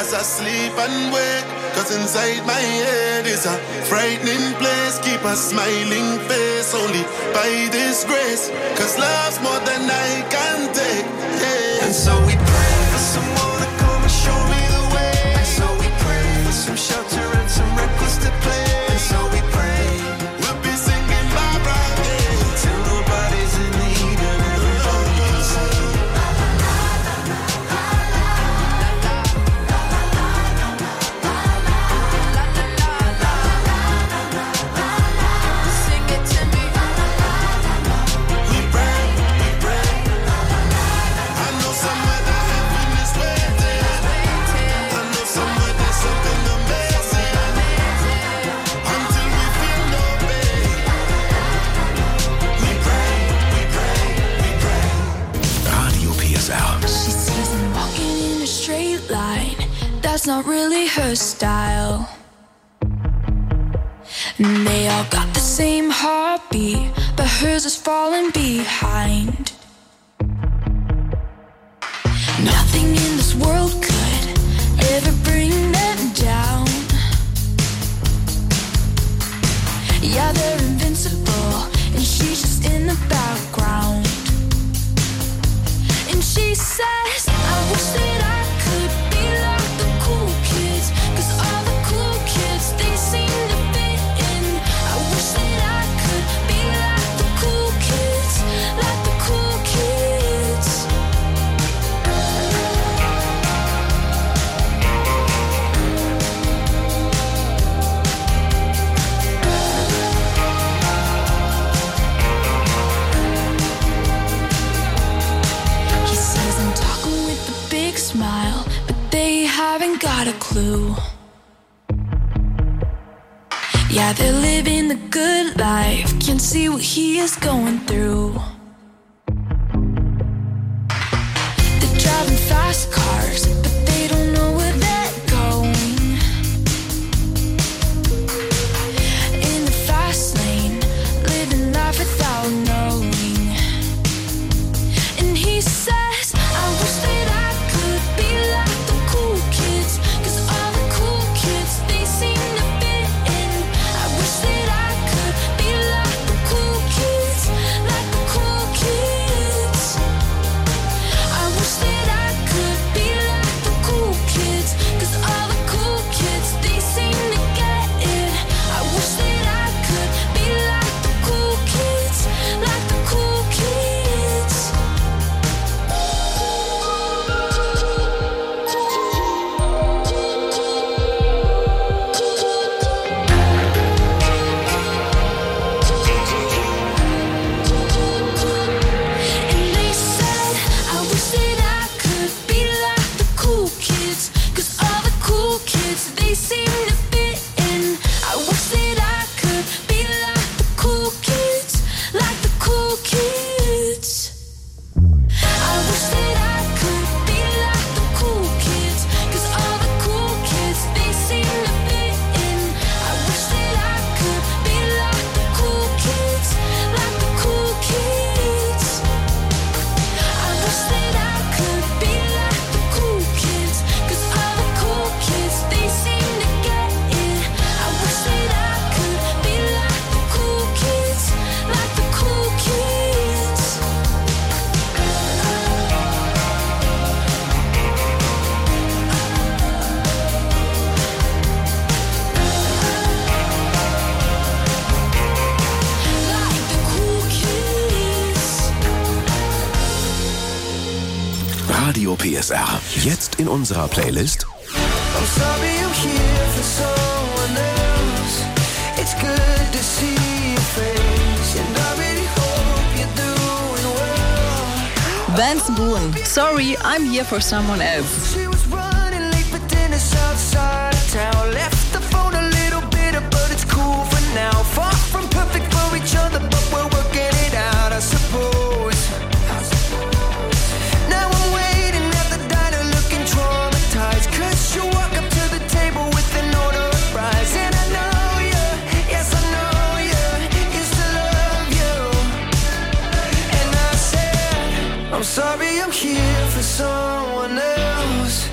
as I sleep and wake. Cause inside my head is a frightening place. Keep a smiling face only by this grace. Cause love's more than I can take, yeah. And so we pray for someone to come and show me the way. And so we pray for some shelter and some records to play. And so we pray we'll be singing Barbara Day till nobody's in need and everybody can sing. Sing it to me. We pray, we pray. I know somewhere that heaven is waiting. I know somewhere there's something amazing. Until we feel no pain. We pray, we pray, we pray. Radio PSR. She sees him walking in a straight line. That's not really her style. And they all got the same heartbeat, but hers is falling behind. Nothing in this world could ever bring them down. Yeah, they're invincible, and she's just in the background. And she says, I wish that I could be like the cool kids. Cause all the cool kids, they seem to fit in. I wish that I could be like the cool kids. Like the cool kids. He says I'm talking with a big smile, but they haven't got a clue. Yeah, they're living the good life, can't see what he is going through. They're driving fast cars, but they don't know where they're going. In the fast lane, living life without knowing. And he says, I wish that I could be like the cool kids. Cause all the cool kids, they seem to fit in. I wish that I could be like the cool kids. Like the cool kids. I wish that I could be like the cool kids. Cause all the cool kids, they seem to get it. I wish that I could be like the cool kids. Like the cool kids. And they said, I wish that I could be like the cool kids. Cause all the cool kids, they seem to fit in. I wish that I could be like the cool kids. Like the cool kids. I wish that I could be like the cool kids. Cause all the cool kids, they seem to fit in. I wish that I could be like the cool kids. Like the cool kids. I wish that I could be like the cool kids. Cause all the cool kids, they seem to get it. I wish that I could be like the cool kids. Like the cool kids. Like the cool kids. Radio PSR. Jetzt in unserer Playlist I'm sorry I'm here for someone else. It's good to see your face, and I really hope you're doing well. Vance Boone, sorry, I'm here for someone else. She was running late for dinner outside of town. Left the phone a little bitter, but it's cool for now. Far from perfect for each other, but we're working it out, I suppose. Now I'm waiting at the diner looking traumatized. Cause you walk up to the table with an order of fries. And I know you, yes I know you, used to love you. And I said, I'm sorry I'm here for someone else.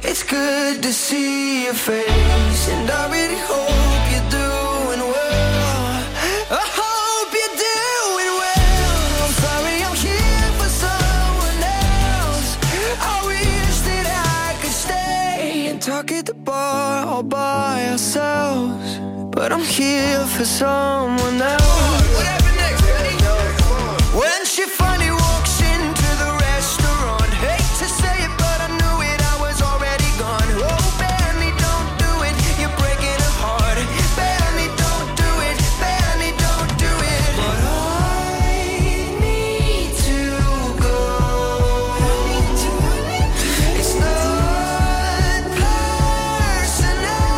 It's good to see your face, and I really hope you're doing well. I hope you're doing well. I'm sorry I'm here for someone else. I wish that I could stay and talk at the bar all by ourselves, but I'm here for someone else. What happened next, buddy? When she finally walks into the restaurant, hate to say it, but I knew it, I was already gone. Oh, Benny, don't do it, you're breaking her heart. Benny, don't do it, Benny, don't do it. But I need to go. It's not personal.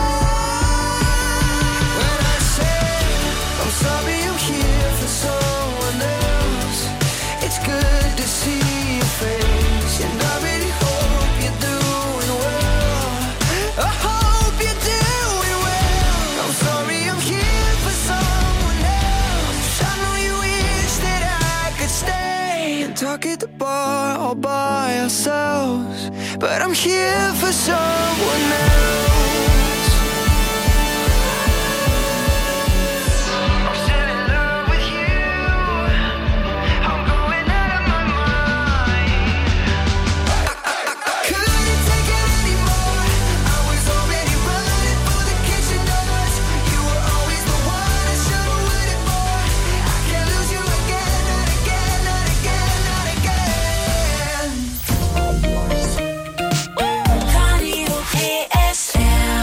When I say I'm sorry I'm here for someone else, it's good to see your face, and I really hope you're doing well. I hope you're doing well. I'm sorry I'm here for someone else. I know you wish that I could stay and talk at the bar all by ourselves, but I'm here for someone else. I'm still in love with you. I'm going out of my mind. I couldn't take it anymore. I was already running for the kitchen doors. You were always the one I should have waited for. I can't lose you again, not again, not again, not again. Radio PSR.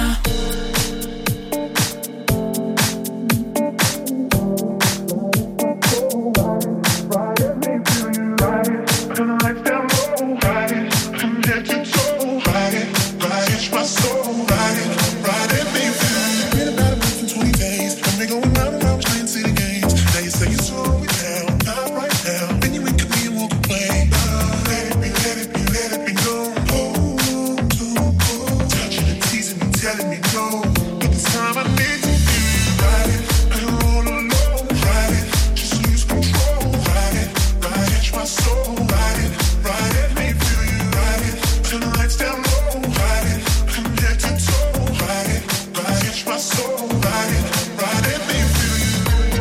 Telling me no, but this time I need to be ride it. I don't wanna know, ride it. Just lose control, ride it. Catch my soul, ride it. Make me feel you, ride it. Turn the lights down low, ride it. From head to toe, ride it. Catch my soul, ride it. Make me feel you.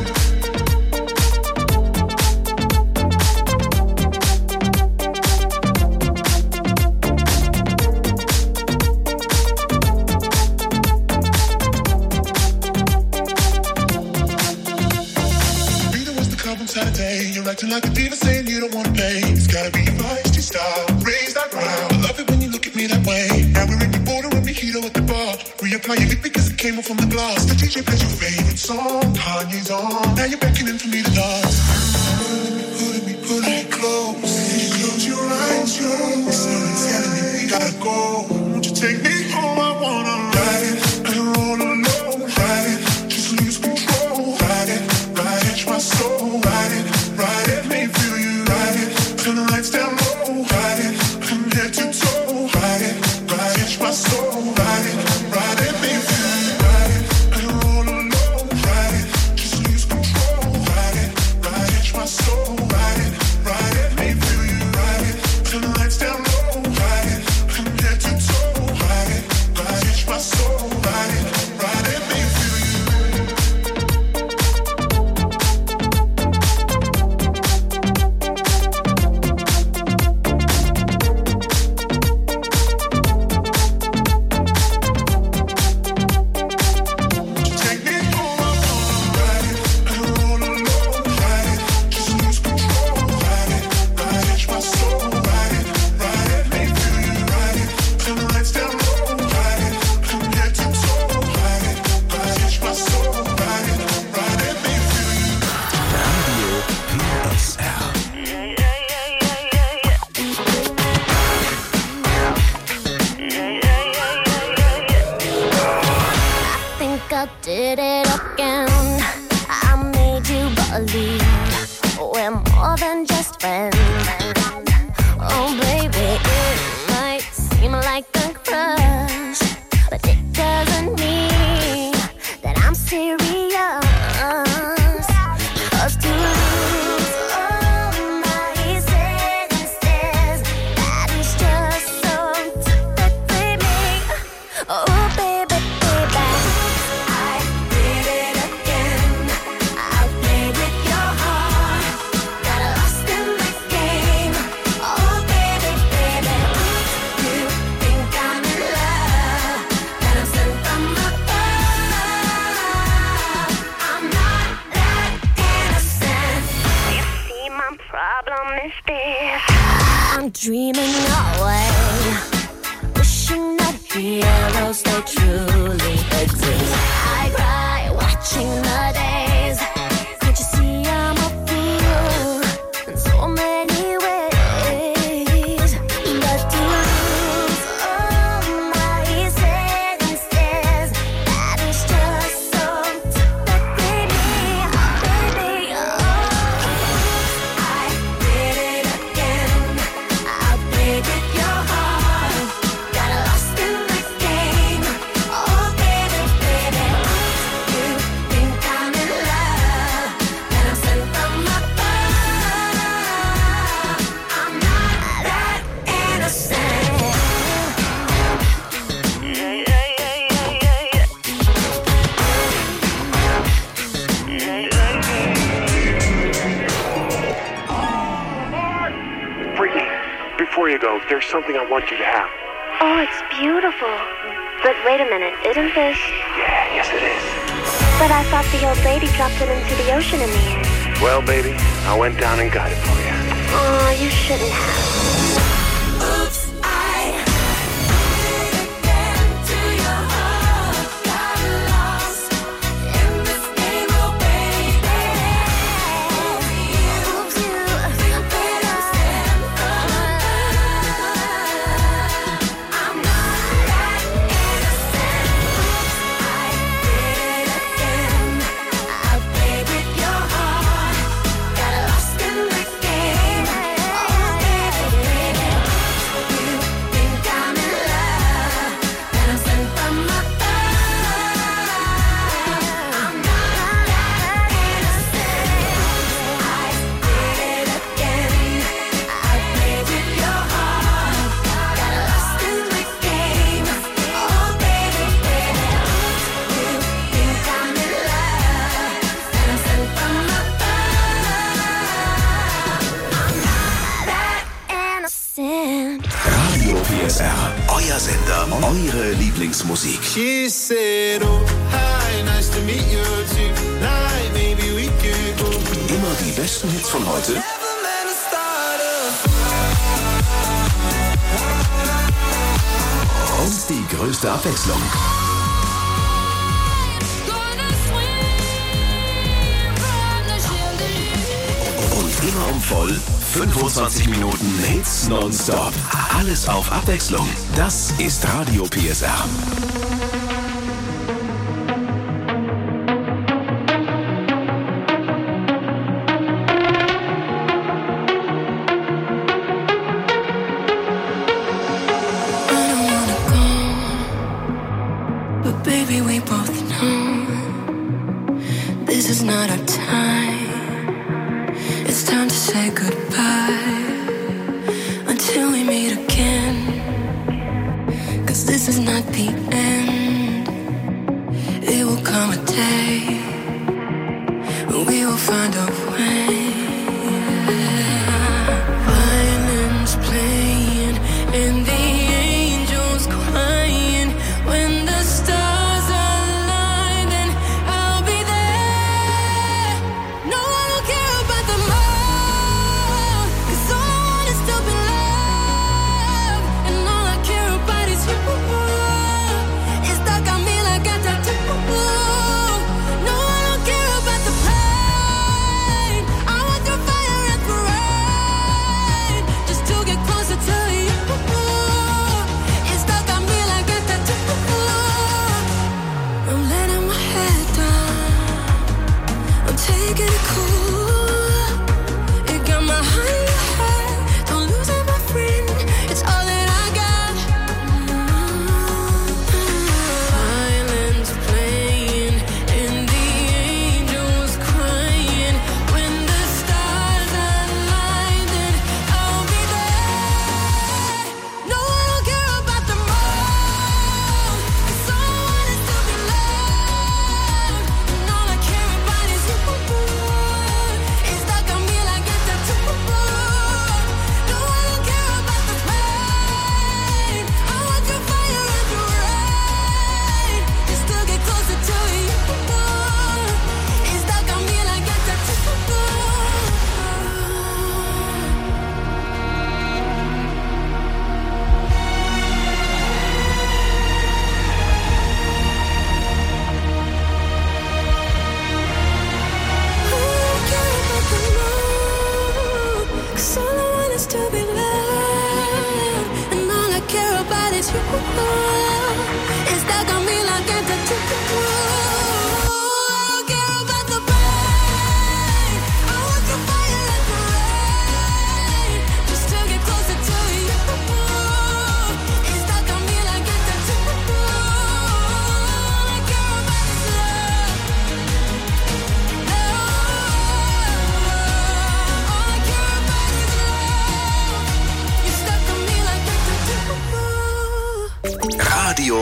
Saturday, you're acting like a diva, saying you don't want to play. It's gotta be your feisty style, raise that ground. I love it when you look at me that way. Now we're in the border and mojito at the bar. Reapply your lip because it came off from the glass. The DJ plays your favorite song, Kanye's on. Now you're beckoning for me to dance. Pulling me close. Close your eyes, Someone's telling me we gotta go. Won't you take me home? I wanna ride it. I don't wanna know, ride it. Just lose control, ride it. Catch my soul, ride it. Make me feel you, ride it. Turn the lights down low, ride it. From head to toe, ride it. Catch my soul, ride it. Make me feel you, ride it. I don't wanna know, ride it. Just lose control, ride it. Catch my soul, ride it. Make me feel you, ride it. Turn the lights down low, ride it. From head to toe, ride it. Catch my soul, ride it. Make me feel you. Did it again. I made you believe we're more than just friends. Oh baby, it might seem like a crush, but it doesn't mean that I'm serious. 'Cause to lose all my senses, that is just so typically me. dreaming away, wishing that heroes they truly exist. I cry watching the days. Can't you see I'm a fool in so many ways? But to lose all my senses, that is just so typically me, baby. Oh, I did it again. I played with your heart, got lost in the game. Oh, baby, baby, you think I'm in love, and I'm sent from above. I'm not that innocent. Freaky, before you go, there's something I want you to have. Oh, it's beautiful. But wait a minute, isn't this? Yeah, yes it is. But I thought the old lady dropped it into the ocean in the end. Well, baby, I went down and got it for you. Oh, you shouldn't have. Oops, I did it again to your heart. Got lost in this game, oh baby. Oops, you think that I'm sent from above. I'm not that innocent. Oops, I did it again. I played with your heart. Got lost in this game. Oh baby, you think I'm in love, and I'm sent from above. I'm not that innocent. I did it again. I played with your heart. Got lost in the game. Oh baby, you think I'm in love, and I'm sent from above. I'm not that innocent. Radio PSR. Euer Sender, eure Lieblingsmusik. She said, oh, hi, nice to meet you tonight. Maybe we could go. Immer die besten Hits von heute Never meant to start us. und die größte Abwechslung. Gonna swim from the chandelier. Und immer um voll 25 Minuten Hits nonstop. Alles auf Abwechslung. Das ist Radio PSR. But baby, we both know this is not our time. It's time to say goodbye until we meet again. 'Cause this is not the end. It will come a day when we will find a way. Violins playing and the angels crying. When the stars align, then I'll be there. No, I don't care about the love, 'cause all I want is to be loved. And all I care about is you. It's stuck on me like a tattoo. No, I don't care about the pain. I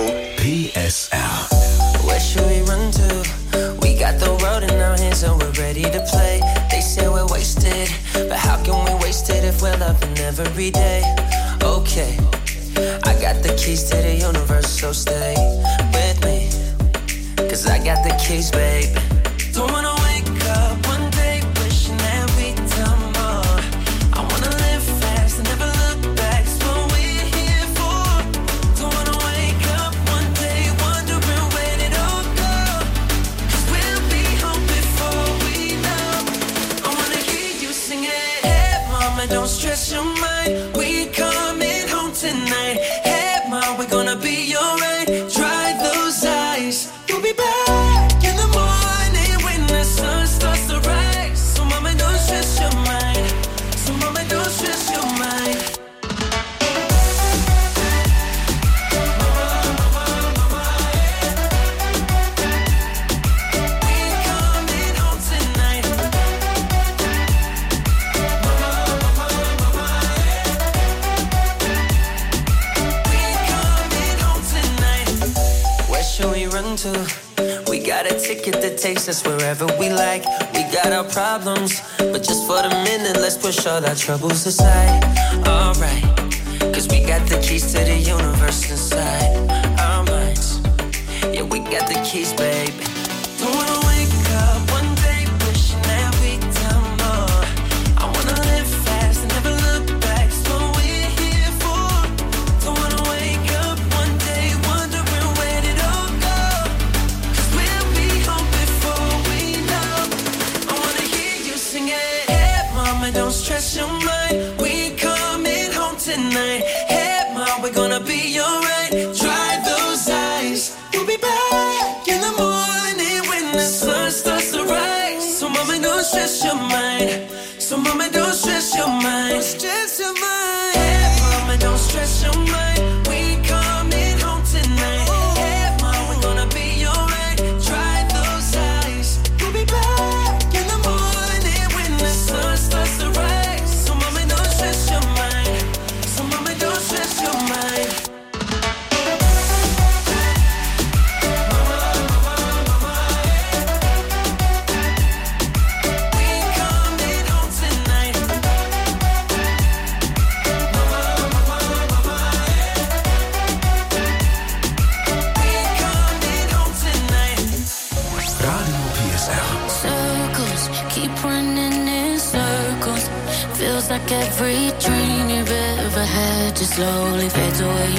PSR. Where should we run to? We got the road in our hands and we're ready to play. They say we're wasted, but how can we waste it if we're loving every day? Okay, I got the keys to the universe, so stay with me, 'cause I got the keys, babe. Don't wanna wake up one day wishing that we'd done more. I wanna live fast and never look back. It's what we're here for. Don't wanna wake up one day wondering where it all go. 'Cause we'll be home before we know. I wanna hear you sing it. Hey, mama, don't stress your mind. We coming home tonight. Hey, mom, we're gonna be alright. Dry those eyes. You'll be back in the morning when the sun starts to rise. So mama, don't stress your mind. So mama, don't stress your mind. We coming home tonight. We coming home tonight. Where should we run to? We got a ticket that takes us wherever we like. We got our problems, but just for the minute, let's push all our troubles aside. Alright, 'cause we got the keys to the universe inside our minds. Yeah, we got the keys, baby. Don't wanna wake up one day wishing that we'd done more. I wanna live fast and never look back. It's what we're here for. Don't wanna wake up one day wondering where did it all go. 'Cause we'll be home before we know. I wanna hear you sing it. Hey, mama, don't stress your mind. We coming home tonight. Hey, mom, we're gonna be alright. Dry those eyes. We'll be back in the morning when the sun starts to rise. So mama, don't stress your mind. So mama, don't stress your mind. Don't stress your mind. Hey, mama, don't stress your mind. We coming home tonight. Hey, mom, we're gonna be alright. Dry those eyes. We'll be back in the morning when the sun starts to rise. So mama, don't stress your mind. So mama, don't stress your mind. We coming home tonight. We coming home tonight. Radio PSR. Circles keep running in circles. Feels like every dream you've ever had just slowly fades away.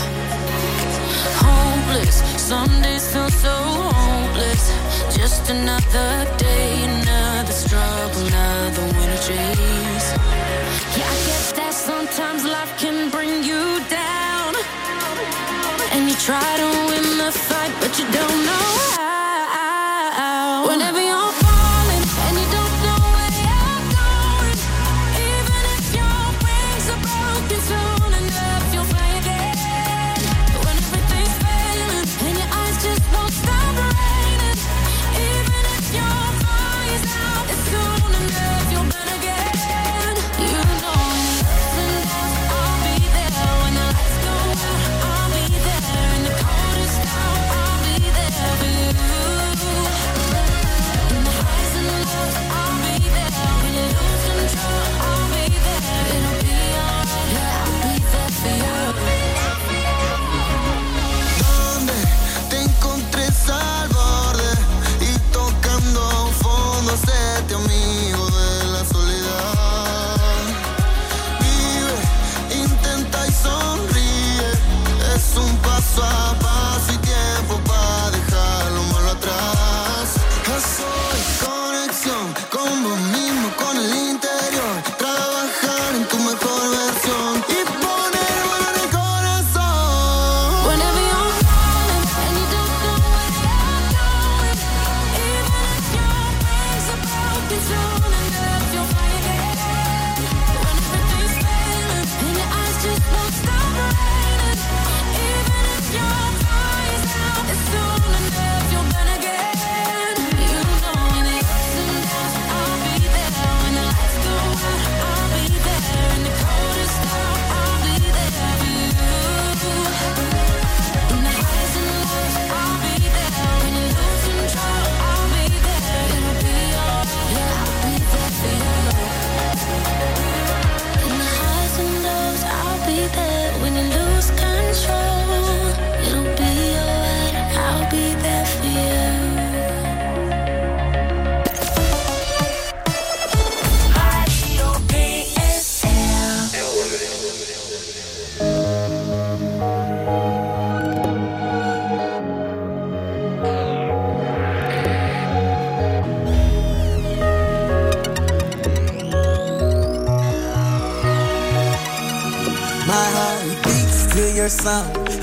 Hopeless, some days feel so hopeless. Just another day, another struggle, another winter chase. Yeah, I guess that sometimes life can bring you down, and you try to win the fight, but you don't know how. Whenever you're falling and you don't know where you're going, even if your wings are broken, soon enough you'll fly again. When everything's failing and your eyes just won't stop raining, even if your fire's out, it's soon enough you'll burn again. You know when the ups and downs, I'll be there. When the lights go out, I'll be there. In the coldest hour, I'll be there for you.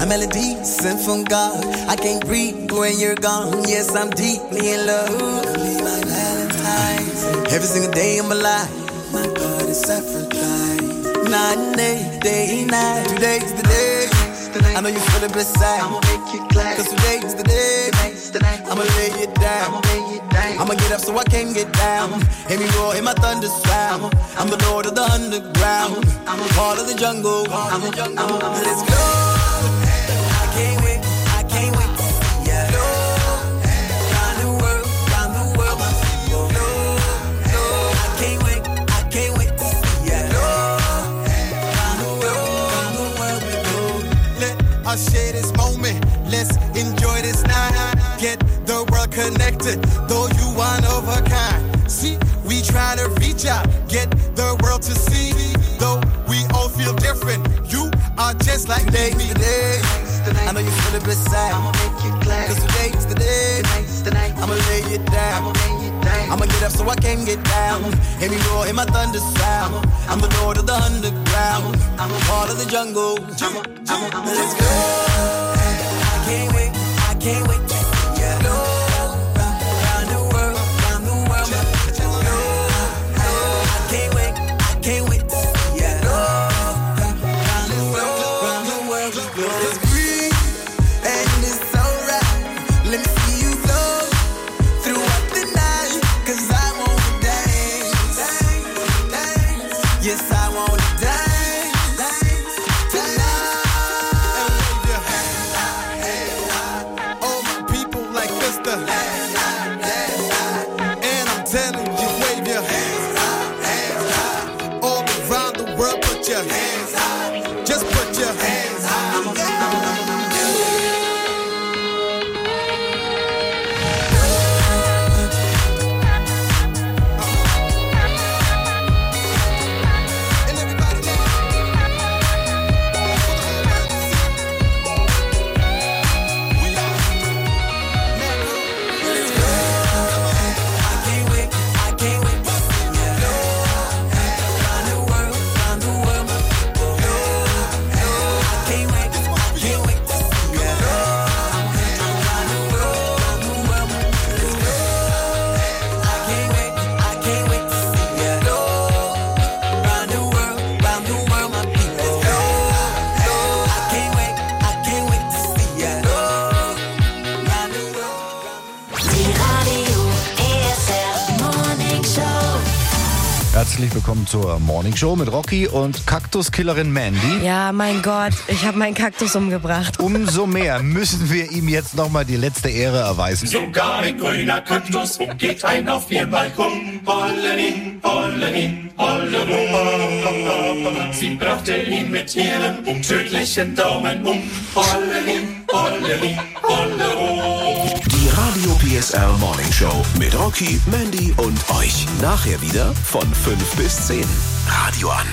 melody sent from God. I can't breathe when you're gone. Yes, I'm deeply in love. You'll be my Valentine's. Every single day of my life, my God is Aphrodite. Night and day and night. Today's the day. I know you feel it beside. I'ma make you glad. Cause today's the day. I'ma lay it down. I'ma get up so I can get down. Hear me roar, hear my thunder sound. I'm the lord of the underground. I'm a part of the jungle. Let's go. I can't wait to see ya. Round the world, my people. I can't wait to see ya. Round the world, we go. Let us share this moment. Let's enjoy this night. Get the world connected, though you one of a kind. See, we try to reach out, get the world to see. Though we all feel different, you are just like me. Today, I know you feel it beside. I'ma make you glad. Cause today's the day. I'ma lay it down. I'ma get up so I can get down. Hear me roar, hear my thunder sound. I'm the lord of the underground. I'm a part of the jungle. Let's go. I can't wait to see ya. Round the world, my people. I can't wait to see ya. Round the world, we go. It's green and it's alright. Let me see you flow throughout the night. Cause I wanna dance. Yes, I wanna dance. Herzlich willkommen zur Morning Show mit Rocky und Kaktuskillerin Mandy. Ja, mein Gott, ich habe meinen Kaktus umgebracht. Umso mehr müssen wir ihm jetzt nochmal die letzte Ehre erweisen. Sogar ein grüner Kaktus geht ein auf ihr Balkon. Hollerin, Hollerin, Hollerin. Sie brachte ihn mit ihrem tödlichen Daumen um. Hollerin, Hollerin, Hollerin. Die Radio PSR Morning Show mit Rocky, Mandy und euch. Nachher wieder von 5 bis 10. Radio an.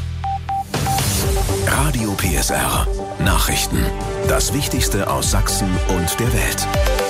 Radio PSR. Nachrichten. Das Wichtigste aus Sachsen und der Welt.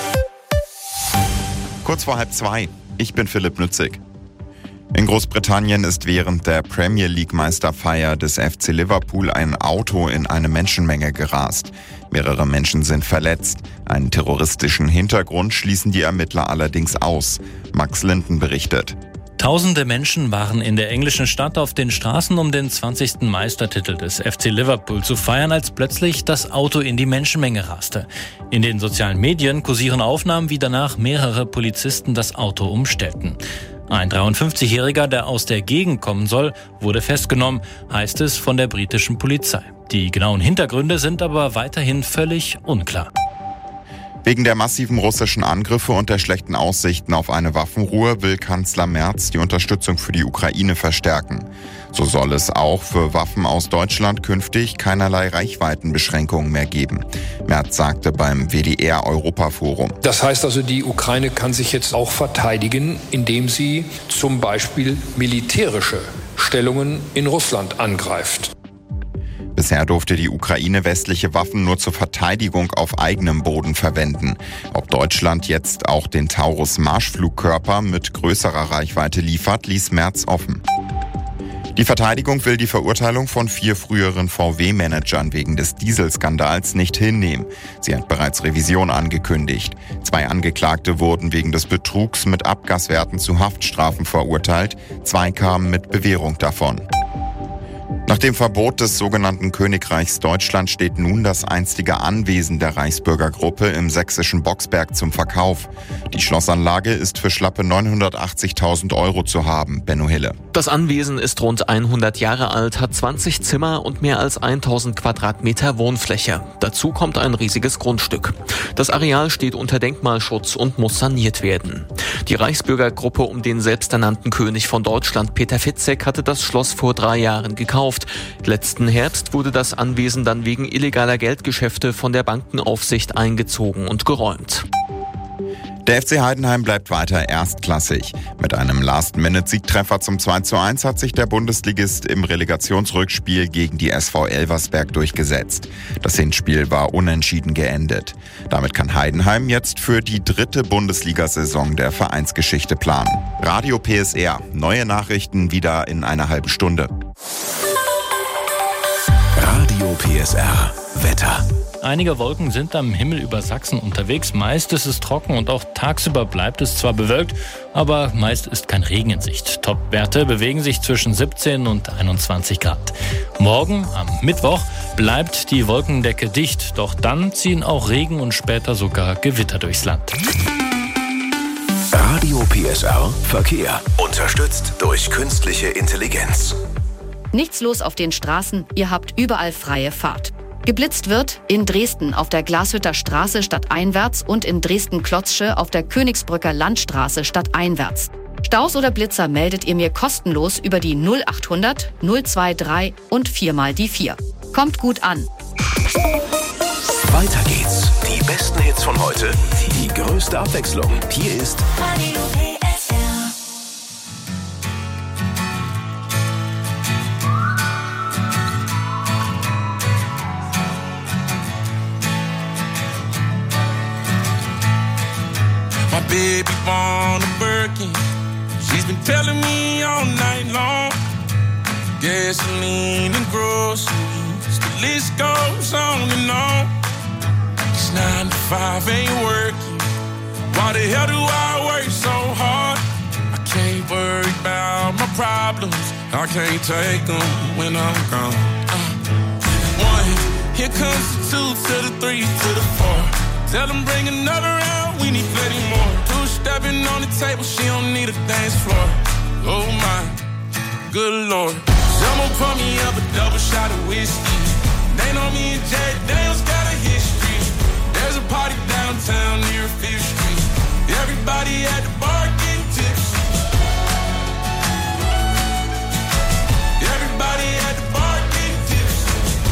Kurz vor 1:30. Ich bin Philipp Nützig. In Großbritannien ist während der Premier League Meisterfeier des FC Liverpool ein Auto in eine Menschenmenge gerast. Mehrere Menschen sind verletzt. Einen terroristischen Hintergrund schließen die Ermittler allerdings aus. Max Linden berichtet. Tausende Menschen waren in der englischen Stadt auf den Straßen, um den 20. Meistertitel des FC Liverpool zu feiern, als plötzlich das Auto in die Menschenmenge raste. In den sozialen Medien kursieren Aufnahmen, wie danach mehrere Polizisten das Auto umstellten. Ein 53-Jähriger, der aus der Gegend kommen soll, wurde festgenommen, heißt es von der britischen Polizei. Die genauen Hintergründe sind aber weiterhin völlig unklar. Wegen der massiven russischen Angriffe und der schlechten Aussichten auf eine Waffenruhe will Kanzler Merz die Unterstützung für die Ukraine verstärken. So soll es auch für Waffen aus Deutschland künftig keinerlei Reichweitenbeschränkungen mehr geben. Merz sagte beim WDR-Europaforum. Das heißt also, die Ukraine kann sich jetzt auch verteidigen, indem sie zum Beispiel militärische Stellungen in Russland angreift. Bisher durfte die Ukraine westliche Waffen nur zur Verteidigung auf eigenem Boden verwenden. Ob Deutschland jetzt auch den Taurus-Marschflugkörper mit größerer Reichweite liefert, ließ Merz offen. Die Verteidigung will die Verurteilung von 4 früheren VW-Managern wegen des Dieselskandals nicht hinnehmen. Sie hat bereits Revision angekündigt. 2 Angeklagte wurden wegen des Betrugs mit Abgaswerten zu Haftstrafen verurteilt. 2 kamen mit Bewährung davon. Nach dem Verbot des sogenannten Königreichs Deutschland steht nun das einstige Anwesen der Reichsbürgergruppe im sächsischen Boxberg zum Verkauf. Die Schlossanlage ist für schlappe 980.000 € zu haben, Benno Hille. Das Anwesen ist rund 100 Jahre alt, hat 20 Zimmer und mehr als 1000 Quadratmeter Wohnfläche. Dazu kommt ein riesiges Grundstück. Das Areal steht unter Denkmalschutz und muss saniert werden. Die Reichsbürgergruppe um den selbsternannten König von Deutschland, Peter Fitzek, hatte das Schloss vor 3 Jahren gekauft. Letzten Herbst wurde das Anwesen dann wegen illegaler Geldgeschäfte von der Bankenaufsicht eingezogen und geräumt. Der FC Heidenheim bleibt weiter erstklassig. Mit einem Last-Minute-Siegtreffer zum 2:1 hat sich der Bundesligist im Relegationsrückspiel gegen die SV Elversberg durchgesetzt. Das Hinspiel war unentschieden geendet. Damit kann Heidenheim jetzt für die 3. Bundesliga-Saison der Vereinsgeschichte planen. Radio PSR. Neue Nachrichten wieder in einer halben Stunde. Radio PSR Wetter. Einige Wolken sind am Himmel über Sachsen unterwegs. Meist ist es trocken und auch tagsüber bleibt es zwar bewölkt, aber meist ist kein Regen in Sicht. Top-Werte bewegen sich zwischen 17 und 21 Grad. Morgen, am Mittwoch, bleibt die Wolkendecke dicht. Doch dann ziehen auch Regen und später sogar Gewitter durchs Land. Radio PSR Verkehr. Unterstützt durch künstliche Intelligenz. Nichts los auf den Straßen, ihr habt überall freie Fahrt. Geblitzt wird in Dresden auf der Glashütter Straße stadteinwärts und in Dresden-Klotzsche auf der Königsbrücker Landstraße stadteinwärts. Staus oder Blitzer meldet ihr mir kostenlos über die 0800 023 und 4x4. Kommt gut an. Weiter geht's. Die besten Hits von heute, die größte Abwechslung. Hier ist Radio PSR. My baby born a Birkin. She's been telling me all night long. Gasoline and groceries, the list goes on and on. This 9 to 5 ain't working. Why the hell do I work so hard? I can't worry about my problems. I can't take them when I'm gone. 1, here comes the 2 to the 3 to the 4. Tell them bring another round, we need plenty more. 2 stepping on the table, she don't need a dance floor. Oh my, good Lord. Someone pour me up a double shot of whiskey. They know me and Jack Daniels got a history. There's a party downtown near 5th Street. Everybody at the bar getting tipsy. Everybody at the bar getting tipsy.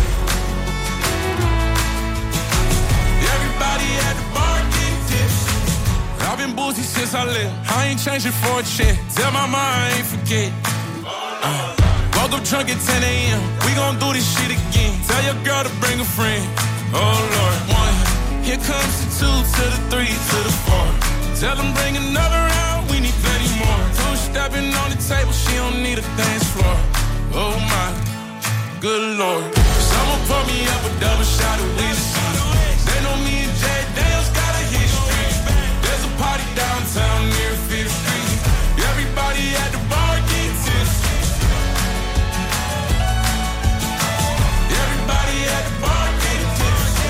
Everybody at the bar getting tipsy. I've been boozy since I left. I ain't changing for a check. Tell my mom I ain't forget. Woke up drunk at 10 a.m. We gon' do this shit again. Tell your girl to bring a friend. Oh Lord. 1, here comes the 2 to the 3 to the 4. Tell them bring another round, we need plenty more. 2 stepping on the table, she don't need a dance floor. Oh my, good Lord. Someone pour me up a double shot of whiskey. They know me and Jack Daniels got a history. There's a party downtown near 5th Street. Everybody at the bar getting tipsy. Everybody at the bar getting tipsy.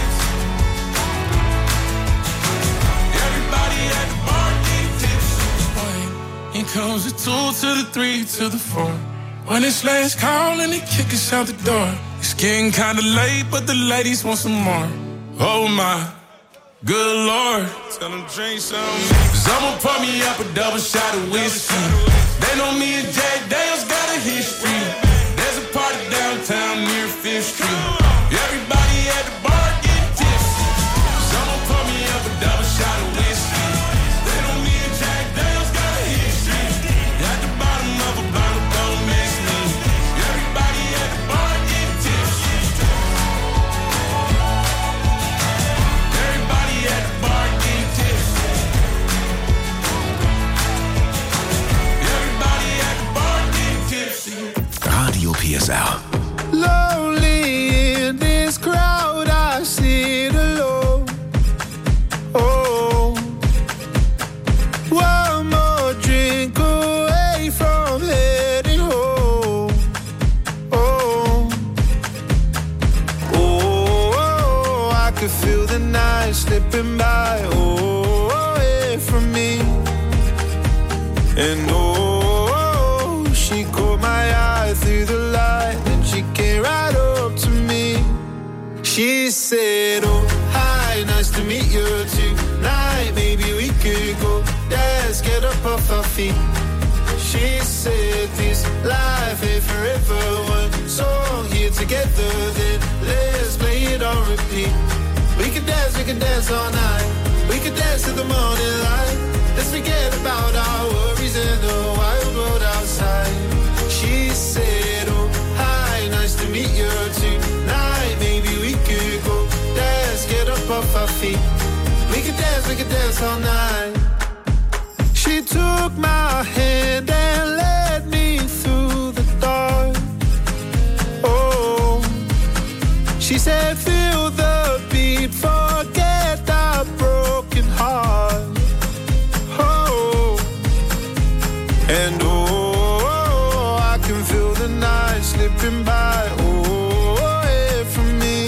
Everybody at the bar getting tipsy. Here comes the 2 to the 3 to the 4. When it's last call and they kick us out the door. It's getting kinda late, but the ladies want some more. Oh my, good Lord. Tell them drink some. Someone pour me up a double shot of whiskey. They know me and Jack Daniels got a history. There's a party downtown near 5th Street. Everybody at the bar getting tipsy. Someone pour me up a double shot of whiskey. They know me and Jack Daniels got a history. At the bottom of a bottle, don't miss me. Everybody at the bar getting tipsy. Everybody at the bar getting tipsy. Everybody at the bar getting tipsy. slipping by, away from me. And she caught my eye through the light, and she came right up to me. She said, oh, hi, nice to meet you tonight. Maybe we could go dance, get up off our feet. She said, this life ain't forever. One song here together, then let's play it on repeat. We can dance all night. We can dance till the morning light. Let's forget about our worries and the wild world outside. She said, oh, hi, nice to meet you tonight. Maybe we could go dance, get up off our feet. We can dance all night. She took my hand and led me through the dark. Oh, she said, feel the beat, forget our broken heart. Oh, and I can feel the night slipping by, away from me.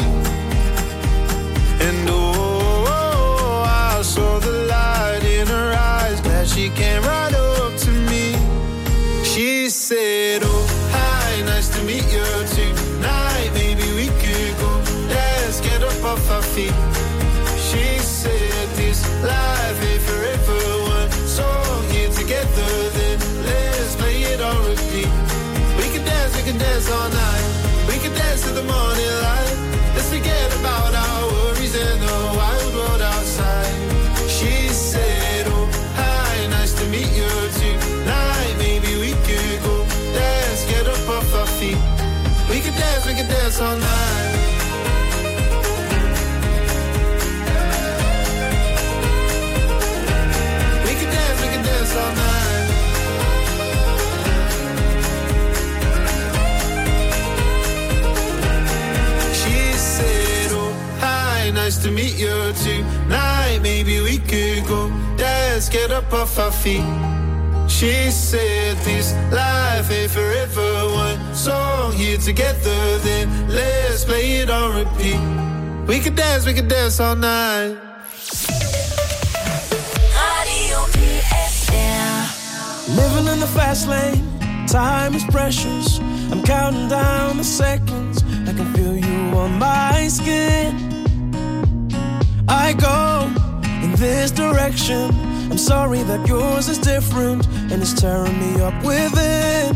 And I saw the light in her eyes, glad she came right up to me. She said, oh, hi, nice to meet you tonight. Maybe we could go dance, get up off our feet. She said, this life ain't forever. One song here together, then let's play it on repeat. We can dance all night. We can dance till the morning light. Let's forget about our worries and the wild world outside. She said, oh, hi, nice to meet you tonight. Maybe we could go dance, get up off our feet. We can dance all night. We can dance all night. She said, oh, hi, nice to meet you tonight. Maybe we could go dance, get up off our feet. She said, this life ain't forever. One song here together, then let's play it on repeat. We can dance all night. Radio PSR. Living in the fast lane, time is precious. I'm counting down the seconds, I can feel you on my skin. I go in this direction, I'm sorry that yours is different, and it's tearing me up within.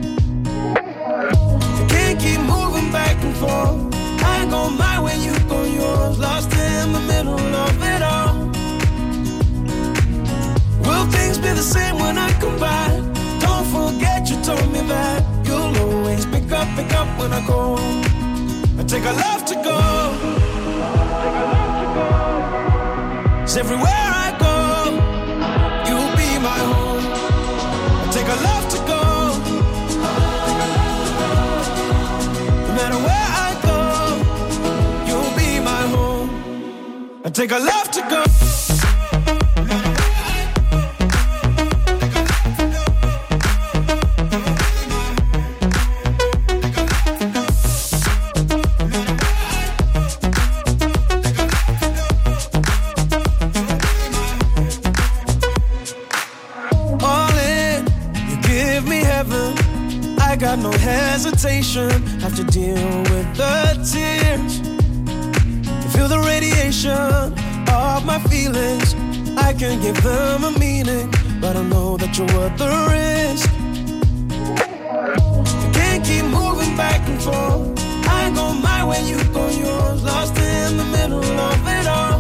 I can't keep moving back and forth, I go my way, you go yours, lost in the middle of it all. Will things be the same when I come by? Don't forget you told me that you'll always pick up when I go. I take a love to go. It's everywhere I go, you'll be my home. I take a love to go. No matter where I go, you'll be my home. I take a love to go. I got no hesitation, have to deal with the tears. To feel the radiation of my feelings, I can give them a meaning, but I know that you're worth the risk. I can't keep moving back and forth, I go my way, you go yours, lost in the middle of it all.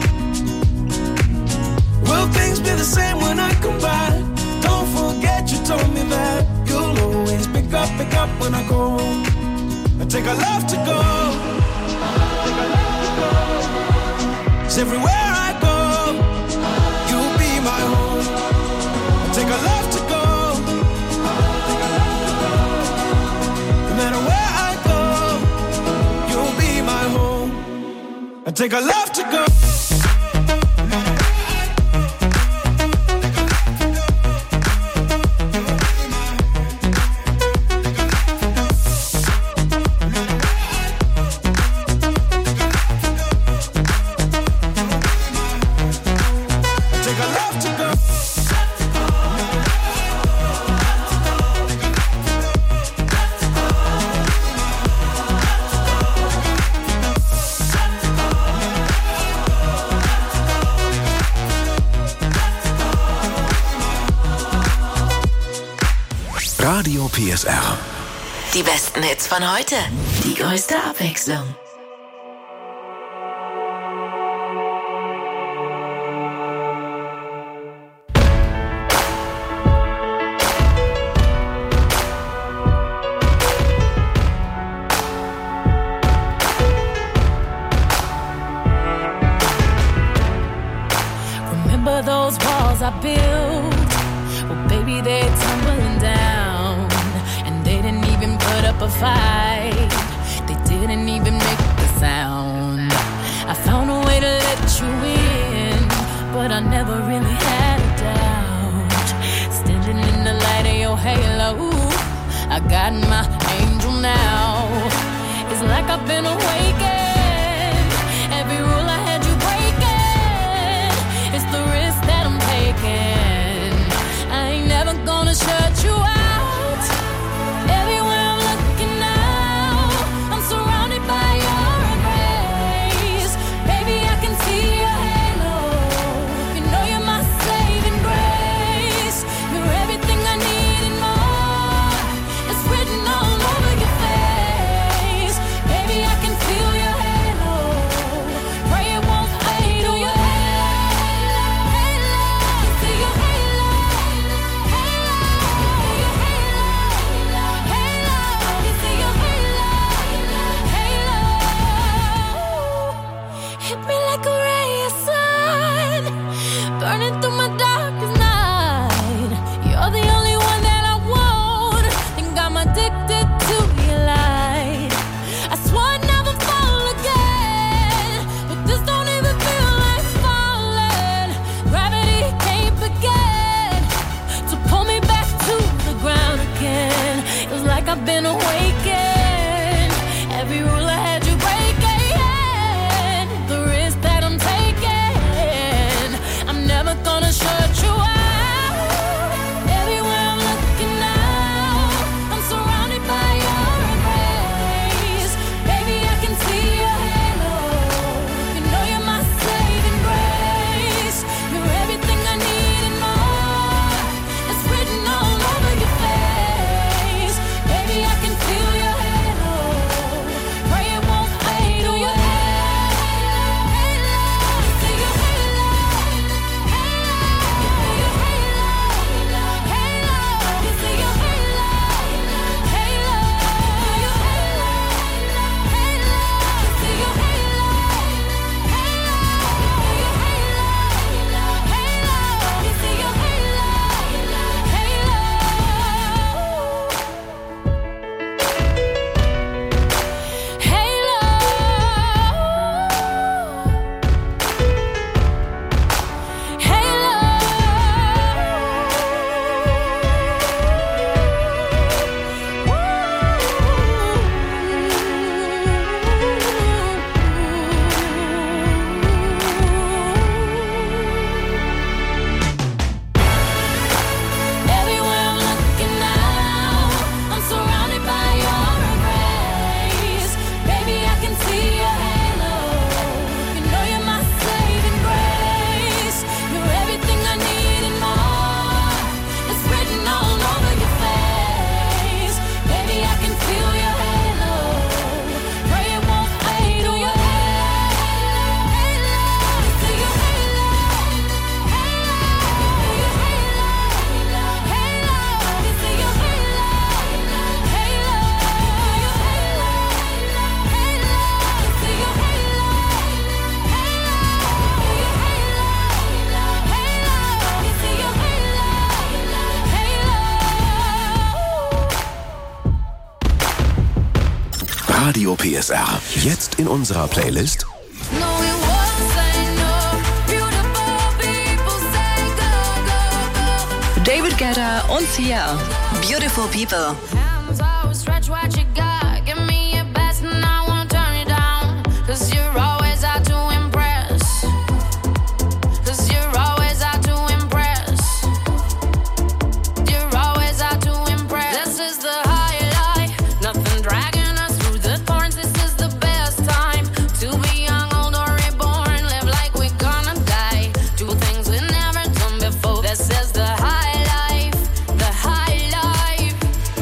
Will things be the same when I come by? Don't forget you told me that you'll always pick up when I go. I take a love to go. It's everywhere I go, you'll be my home. I take a love to go. No matter where I go, you'll be my home. I take a love to go. Radio PSR. Die besten Hits von heute. Die größte Abwechslung. Remember those walls I built? Well, baby, they're tumbling down. And they didn't even put up a fight. They didn't even make the sound. I found a way to let you in, but I never really had a doubt. Standing in the light of your halo, I got my angel now. It's like I've been awakened. Every rule I had you breaking. It's the risk that I'm taking. I ain't never gonna shut you out. Everywhere I'm looking now, I'm surrounded by your embrace. Baby, I can see your halo. You know you're my saving grace. You're everything I need and more. It's written all over your face. Baby, I can feel your halo. Pray it won't fade. Oh, your halo, halo. See your halo, halo, halo. You see your halo, halo. Hit me like a ray of sun, burning through my darkest night. You're the only one that I want. Think I'm addicted to your light. I swore I'd never fall again, but this don't even feel like falling. Gravity can't begin to pull me back to the ground again. It was like I've been awakened. Every rule I had you breaking. The risk that I'm taking, I'm never gonna shut you out. Everywhere I'm looking now, I'm surrounded by your embrace. Baby, I can see your halo. You know you're my saving grace. You're everything I need and more. It's written all over your face. Baby, I can feel your halo. Pray it won't fade. Oh, your halo, halo. See your halo, halo. You see your halo, halo. Your halo, halo. You see your halo, halo. Your halo, halo. You see your halo, Everywhere I'm looking now, I'm surrounded by your embrace. Baby, I can see your halo. You know you're my saving grace. You're everything I need and more. It's written all over your face. Baby, I can feel your halo. Pray it won't fade. Oh, your halo, halo. See your halo, halo. Your halo, halo. You see your halo, halo. Your halo, halo. You see your halo, halo. Your halo, halo. You see your halo, halo. Radio PSR. Jetzt in unserer Playlist No, it wasn't no. Beautiful people say go, go, go. David Guetta und Sia. Beautiful People. Hands out, stretch what you got. Give me your best and I won't turn you down. 'Cause you're always out to impress. 'Cause you're always out to impress. You're always out to impress. This is the highlight. Nothing dragging us through the thorns. This is the best time to be young, old, or reborn. Live like we're gonna die. Do things we've never done before. This is the high life. The high life.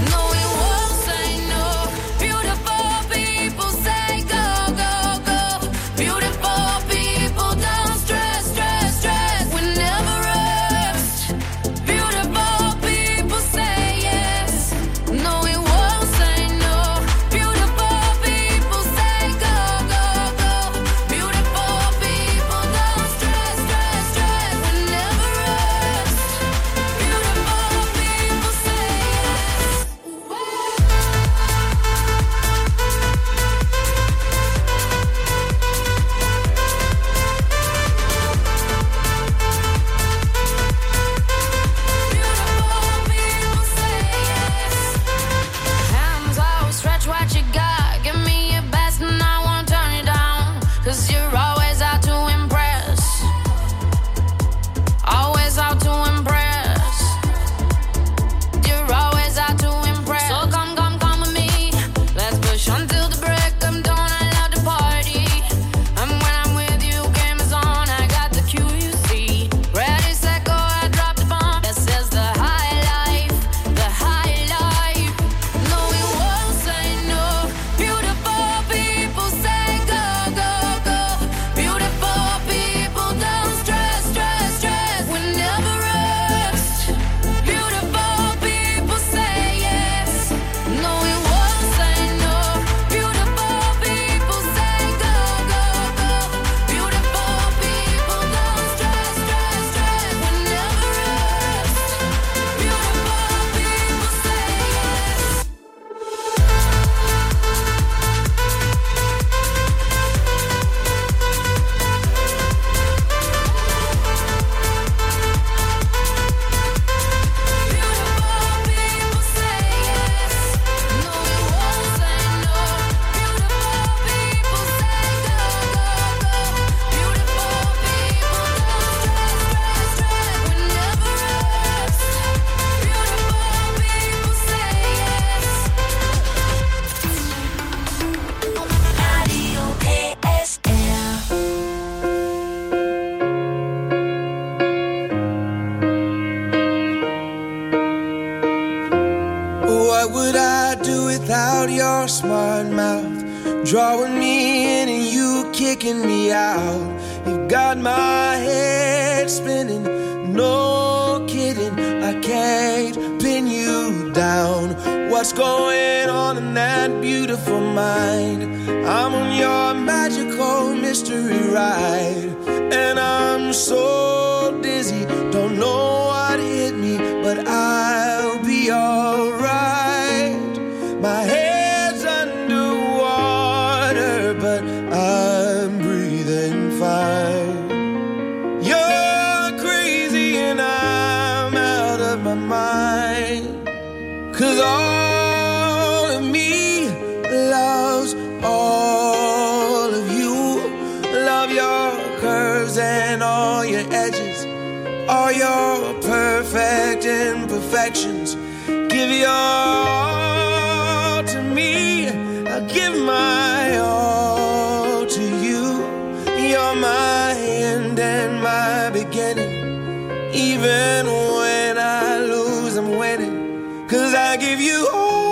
your smart mouth, drawing me in and you kicking me out. You've got my head spinning, no kidding, I can't pin you down. What's going on in that beautiful mind? I'm on your magical mystery ride, and I'm so dizzy, don't know what hit me, but I'll be alright. My head's underwater, but I'm breathing fine. You're crazy and I'm out of my mind, 'cause all of me loves all of you. Love your curves and all your edges, all your perfect imperfections. Give your all to me, I'll give my all to you. You're my end and my beginning. Even when I lose, I'm winning, 'cause I give you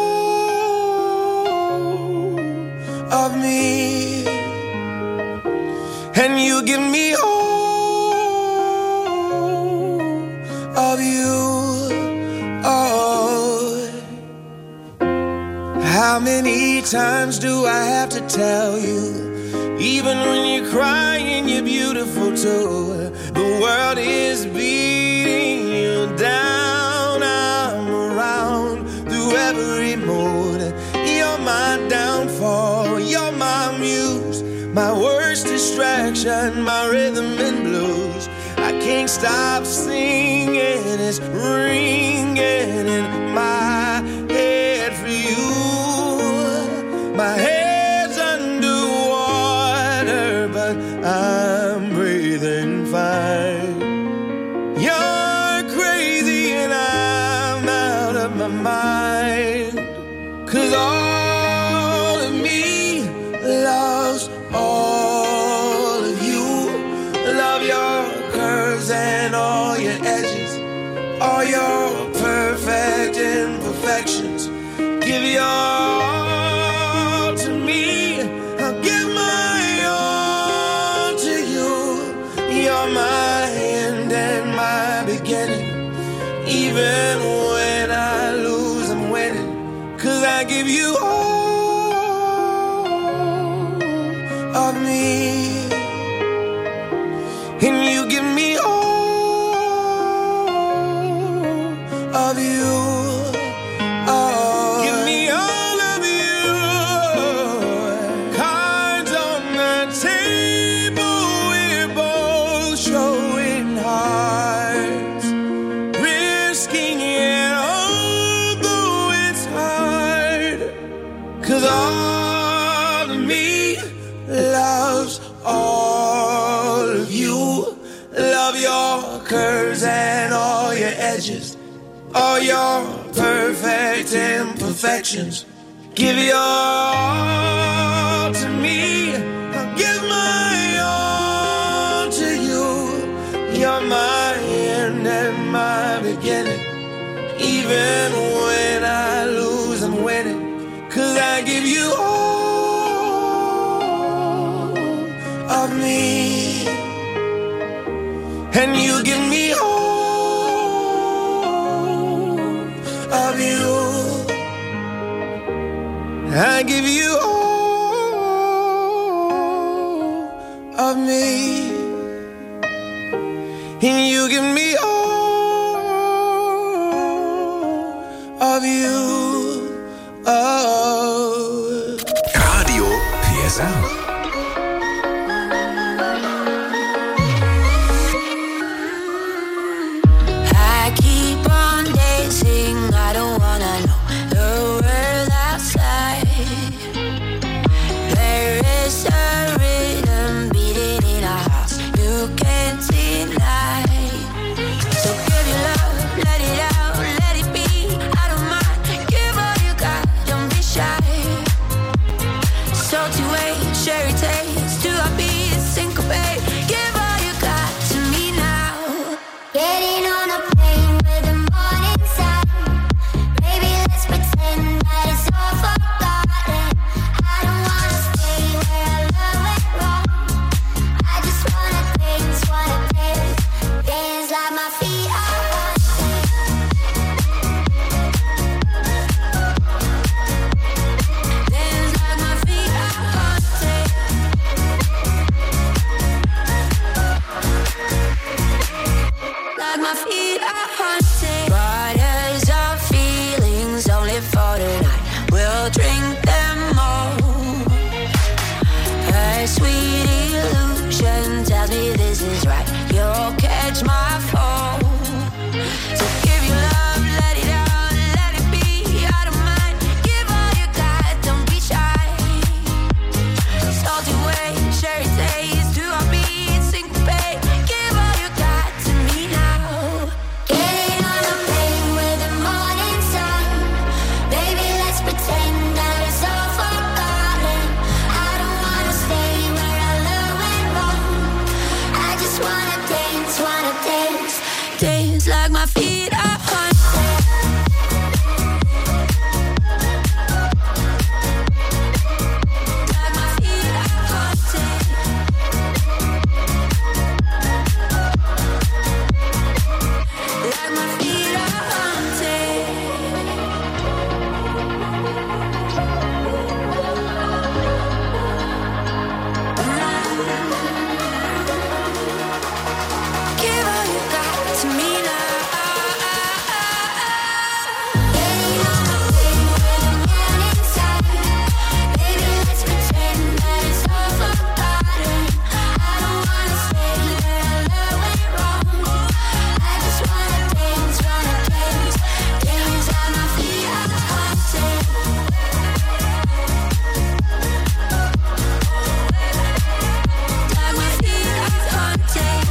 all of me, and you give me all of you. Oh, how many times do I have to tell you? Even when you're crying, you're beautiful too. The world is beating you down. I'm around through every mood. You're my downfall, you're my muse, my worst distraction, my rhythm and blues. I can't stop singing, it's ringing in my head for you. My head's underwater, but I'm breathing fine. You're crazy and I'm out of my mind, 'cause all of me loves all of you. Love your curves and all your edges, all your perfect imperfections. Give your all to me, I'll give my all to you. You're my end and my beginning. Even when I lose, I'm winning, 'cause I give you all of me, and you give me all of you. Oh, give me all of you. Cards on the table, we're both showing hearts, risking it although it's hard, 'cause all of me loves all of you. Love your curves and all your edges, all your perfect imperfections. Give your all to me, I'll give my all to you. You're my end and my beginning. Even when I lose, I'm winning, 'cause I give you all of me, and you give me all of you. I give you all of me, and you give me all of you. Oh. Radio PSR. I keep on dancing, I don't wanna know the world outside. There is a rhythm beating in our hearts you can't deny. So give your love, let it out, let it be. I don't mind, give all you got, don't be shy. Salty waves, cherry taste, to our beats, syncopate. Give all you got to me now. Getting on a plane with the morning sun. Baby, let's pretend that it's all forgotten. my feet are haunted. Waters of feelings only for tonight. We'll drink them all. A sweet illusion tells me this is right. You'll catch my fall. So give your love, let it out, let it be. I don't mind. Give all you got, don't be shy. Salty way, cherry taste, do our beat, syncopate. Give all you got to me now. Getting on a plane with the morning sun. Baby, let's pretend that it's all forgotten. I don't wanna stay where our love went wrong. I just wanna dance, dance like my feet are haunted. Like my feet are haunted. Like my feet are haunted. Give all you got to me now. Getting on a plane with a man inside. Baby, let's pretend that it's all forgotten. I don't wanna stay where our love went wrong. I just wanna dance, dance like my feet are haunted. Like my feet are haunted.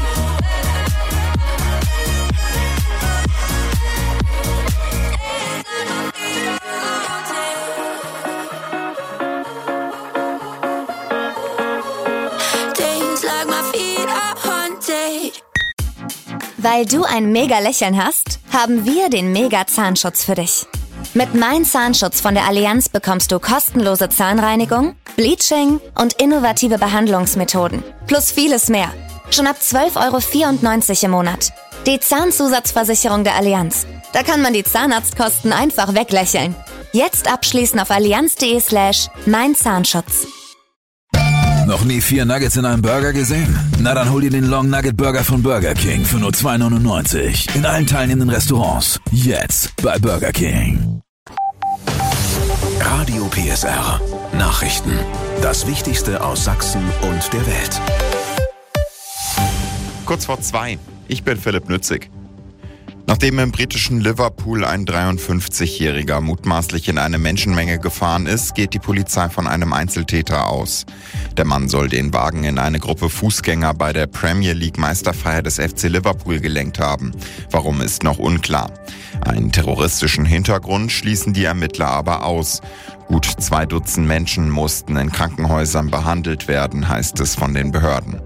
Dance like my feet are haunted. Weil du ein mega Lächeln hast, haben wir den Mega Zahnschutz für dich. Mit Mein Zahnschutz von der Allianz bekommst du kostenlose Zahnreinigung, Bleaching und innovative Behandlungsmethoden. Plus vieles mehr. Schon ab 12,94 € im Monat. Die Zahnzusatzversicherung der Allianz. Da kann man die Zahnarztkosten einfach weglächeln. Jetzt abschließen auf allianz.de/Mein Zahnschutz. Noch nie 4 Nuggets in einem Burger gesehen? Na dann hol dir den Long Nugget Burger von Burger King für nur 2,99 € in allen teilnehmenden Restaurants. Jetzt bei Burger King. Radio PSR. Nachrichten. Das Wichtigste aus Sachsen und der Welt. Kurz vor 2. Ich bin Philipp Nützig. Nachdem im britischen Liverpool ein 53-Jähriger mutmaßlich in eine Menschenmenge gefahren ist, geht die Polizei von einem Einzeltäter aus. Der Mann soll den Wagen in eine Gruppe Fußgänger bei der Premier League Meisterfeier des FC Liverpool gelenkt haben. Warum ist noch unklar. Einen terroristischen Hintergrund schließen die Ermittler aber aus. Gut 2 Dutzend Menschen mussten in Krankenhäusern behandelt werden, heißt es von den Behörden.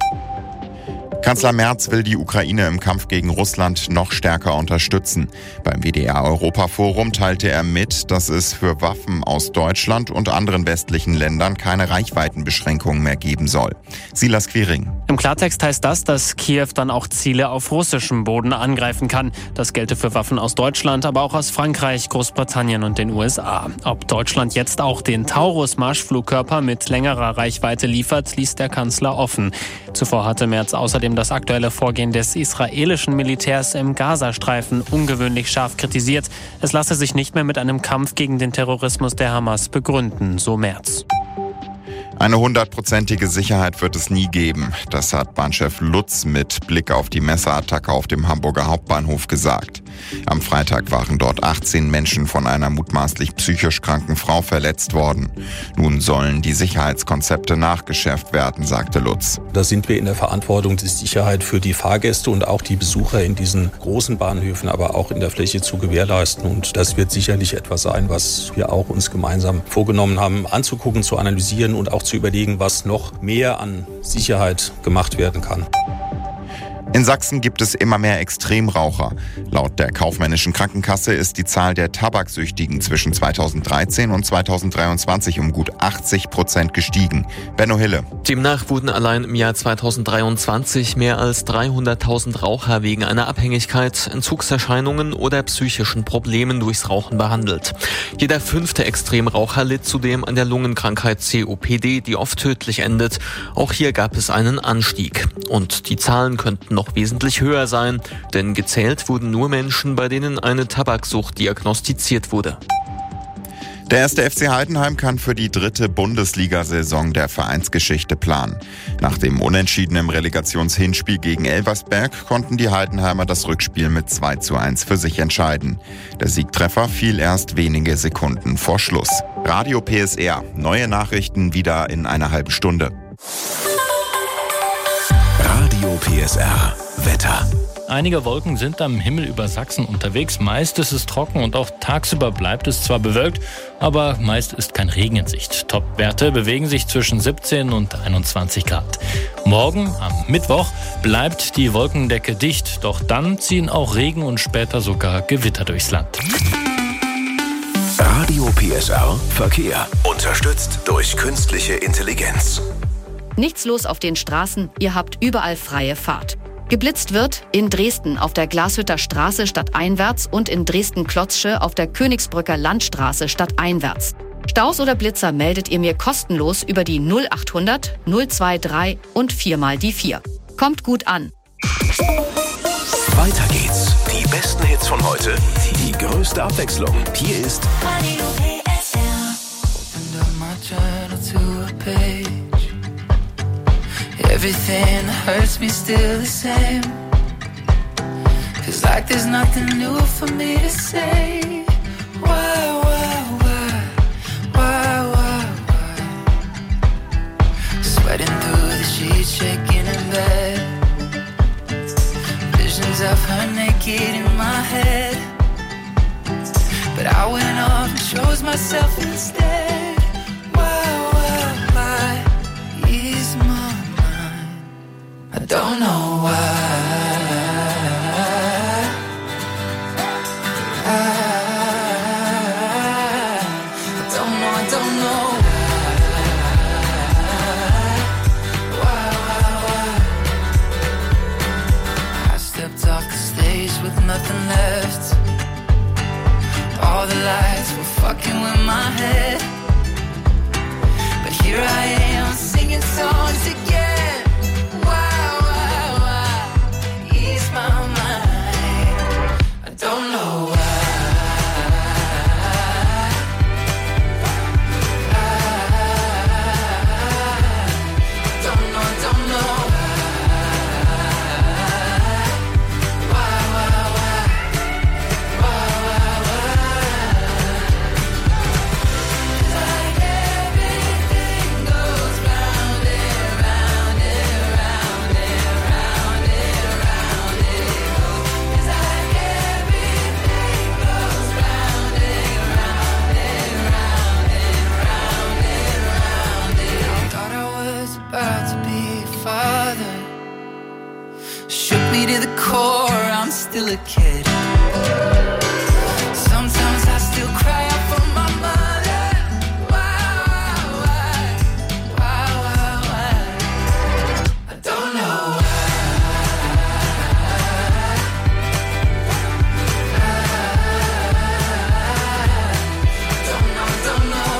Kanzler Merz will die Ukraine im Kampf gegen Russland noch stärker unterstützen. Beim WDR-Europaforum teilte er mit, dass es für Waffen aus Deutschland und anderen westlichen Ländern keine Reichweitenbeschränkungen mehr geben soll. Silas Quiring. Im Klartext heißt das, dass Kiew dann auch Ziele auf russischem Boden angreifen kann. Das gelte für Waffen aus Deutschland, aber auch aus Frankreich, Großbritannien und den USA. Ob Deutschland jetzt auch den Taurus-Marschflugkörper mit längerer Reichweite liefert, ließ der Kanzler offen. Zuvor hatte Merz außerdem das aktuelle Vorgehen des israelischen Militärs im Gazastreifen ungewöhnlich scharf kritisiert. Es lasse sich nicht mehr mit einem Kampf gegen den Terrorismus der Hamas begründen, so Merz. Eine 100%ige Sicherheit wird es nie geben. Das hat Bahnchef Lutz mit Blick auf die Messerattacke auf dem Hamburger Hauptbahnhof gesagt. Am Freitag waren dort 18 Menschen von einer mutmaßlich psychisch kranken Frau verletzt worden. Nun sollen die Sicherheitskonzepte nachgeschärft werden, sagte Lutz. Da sind wir in der Verantwortung, die Sicherheit für die Fahrgäste und auch die Besucher in diesen großen Bahnhöfen, aber auch in der Fläche zu gewährleisten. Und das wird sicherlich etwas sein, was wir auch uns gemeinsam vorgenommen haben, anzugucken, zu analysieren und auch zu überlegen, was noch mehr an Sicherheit gemacht werden kann. In Sachsen gibt es immer mehr Extremraucher. Laut der Kaufmännischen Krankenkasse ist die Zahl der Tabaksüchtigen zwischen 2013 und 2023 um gut 80% gestiegen. Benno Hille. Demnach wurden allein im Jahr 2023 mehr als 300.000 Raucher wegen einer Abhängigkeit, Entzugserscheinungen oder psychischen Problemen durchs Rauchen behandelt. Jeder 5. Extremraucher litt zudem an der Lungenkrankheit COPD, die oft tödlich endet. Auch hier gab es einen Anstieg. Und die Zahlen könnten noch noch wesentlich höher sein, denn gezählt wurden nur Menschen, bei denen eine Tabaksucht diagnostiziert wurde. Der erste FC Heidenheim kann für die 3. Bundesliga-Saison der Vereinsgeschichte planen. Nach dem Unentschieden im Relegationshinspiel gegen Elversberg konnten die Heidenheimer das Rückspiel mit 2:1 für sich entscheiden. Der Siegtreffer fiel erst wenige Sekunden vor Schluss. Radio PSR. Neue Nachrichten wieder in einer halben Stunde. Radio PSR. Wetter. Einige Wolken sind am Himmel über Sachsen unterwegs. Meist ist es trocken und auch tagsüber bleibt es zwar bewölkt, aber meist ist kein Regen in Sicht. Topwerte bewegen sich zwischen 17 und 21 Grad. Morgen, am Mittwoch, bleibt die Wolkendecke dicht. Doch dann ziehen auch Regen und später sogar Gewitter durchs Land. Radio PSR Verkehr. Unterstützt durch künstliche Intelligenz. Nichts los auf den Straßen, ihr habt überall freie Fahrt. Geblitzt wird in Dresden auf der Glashütter Straße stadteinwärts und in Dresden-Klotzsche auf der Königsbrücker Landstraße stadteinwärts. Staus oder Blitzer meldet ihr mir kostenlos über die 0800 023 und 4 die 4. Kommt gut an. Weiter geht's. Die besten Hits von heute, die größte Abwechslung. Hier ist Radio PSR. Everything that hurts me still the same. Feels like there's nothing new for me to say. Why? Sweating through the sheets, shaking in bed. Visions of her naked in my head. But I went off and chose myself instead. Why? Ease my mind. I don't know why. I don't know why. I stepped off the stage with nothing left. All the lights were fucking with my head. But here I am singing songs again. Why? Ease my mind. I don't know why. Still a kid. Sometimes I still cry out for my mother. Why? I don't know don't know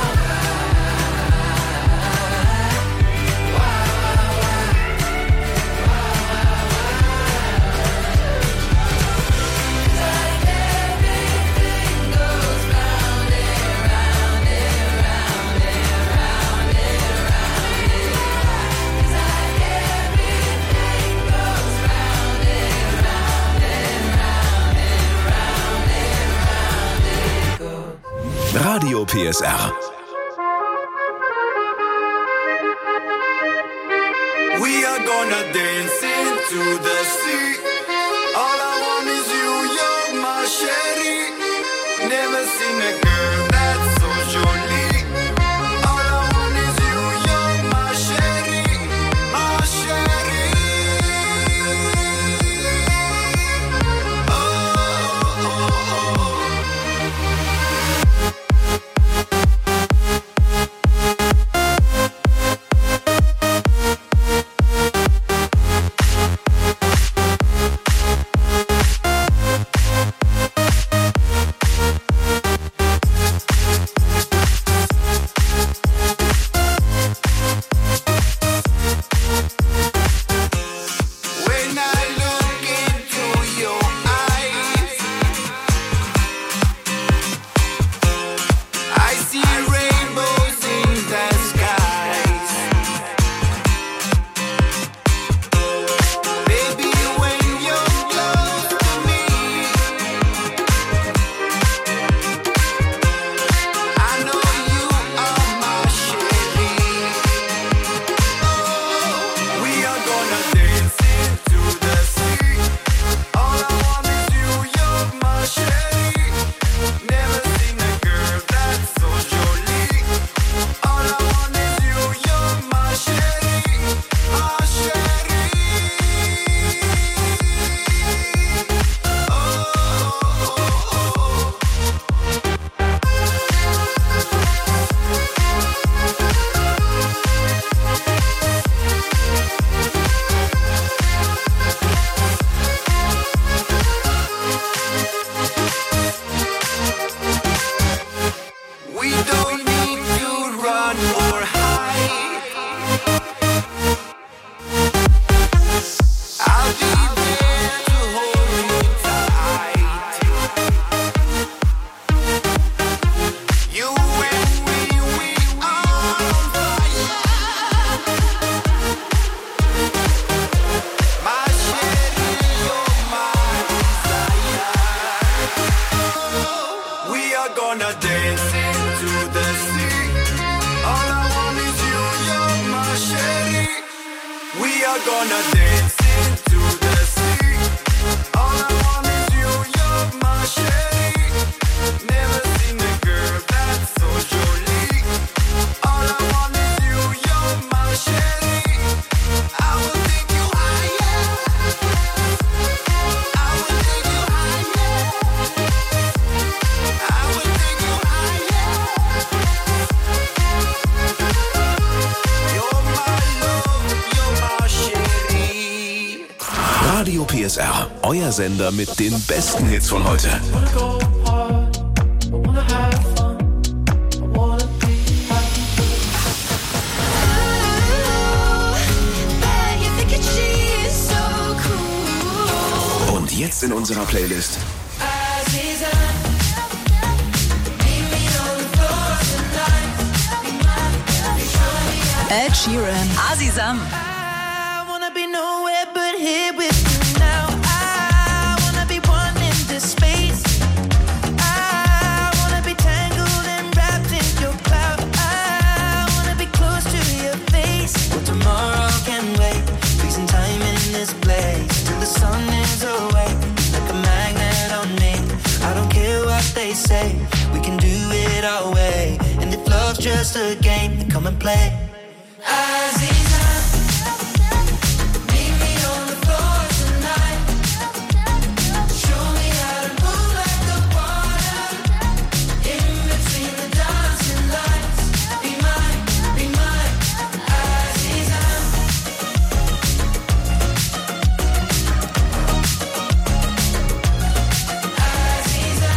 Radio PSR. We are gonna dance into the sea. All I want is you, you're my sherry. Never seen a girl that's so jolly. All I want is you, you're my sherry, my sherry. Oh. are gonna dance into the sea. All I want is you, you're my Sherry. Never seen a girl that's so jolie. All I want is you, you're my Sherry. I will take you higher. I will take you higher. I will take you higher. You're my love, you're my Sherry. Radio PSR, euer Sender mit den besten Hits von heute. Und jetzt in unserer Playlist Ed Sheeran, Azizam. I wanna be nowhere but here with you now. I wanna be one in this space. I wanna be tangled and wrapped in your cloud. I wanna be close to your face. Well, tomorrow can wait. Freezing time in this place till the sun is away. Like a magnet on me. I don't care what they say. We can do it our way. And if love's just a game, then come and play. Aziza, meet me on the floor tonight. Show me how to move like the water. In between the dancing lights. Be mine, Aziza. Aziza.